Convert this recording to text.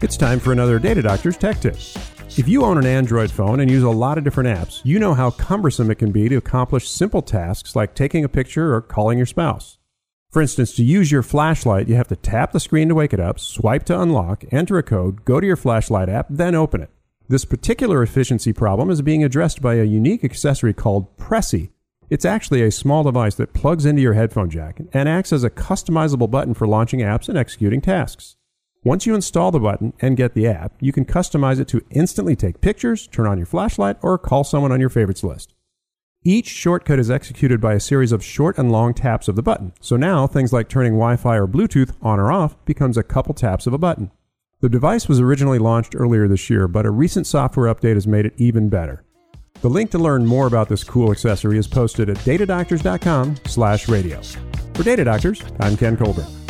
It's time for another Data Doctor's Tech Tip. If you own an Android phone and use a lot of different apps, you know how cumbersome it can be to accomplish simple tasks like taking a picture or calling your spouse. For instance, to use your flashlight, you have to tap the screen to wake it up, swipe to unlock, enter a code, go to your flashlight app, then open it. This particular efficiency problem is being addressed by a unique accessory called Pressy. It's actually a small device that plugs into your headphone jack and acts as a customizable button for launching apps and executing tasks. Once you install the button and get the app, you can customize it to instantly take pictures, turn on your flashlight, or call someone on your favorites list. Each shortcut is executed by a series of short and long taps of the button, so now things like turning Wi-Fi or Bluetooth on or off becomes a couple taps of a button. The device was originally launched earlier this year, but a recent software update has made it even better. The link to learn more about this cool accessory is posted at datadoctors.com/radio. For Data Doctors, I'm Ken Colburn.